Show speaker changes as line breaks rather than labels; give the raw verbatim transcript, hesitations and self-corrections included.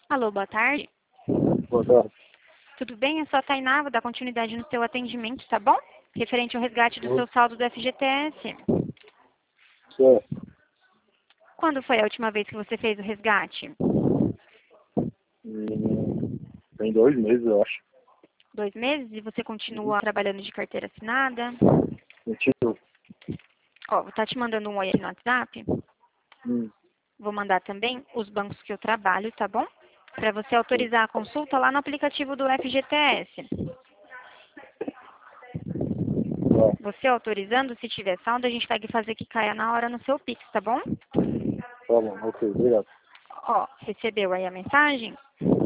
Alô, boa tarde.
Boa tarde.
Tudo bem? Eu sou a Tainá, vou dar continuidade no seu atendimento, tá bom? Referente ao resgate do
Oi.
seu saldo do F G T S.
Certo.
Quando foi a última vez que você fez o resgate?
Hum, tem dois meses, eu acho.
Dois meses? E você continua trabalhando de carteira assinada?
Mentira.
Ó, vou estar te mandando um oi aqui no WhatsApp.
Hum,
Vou mandar também os bancos que eu trabalho, tá bom? Para você
sim.
autorizar a consulta lá no aplicativo do F G T S.
Tá.
Você autorizando, se tiver saldo, a gente vai fazer que caia na hora no seu Pix, tá bom?
Tá bom, ok, obrigado.
Ó, recebeu aí a mensagem?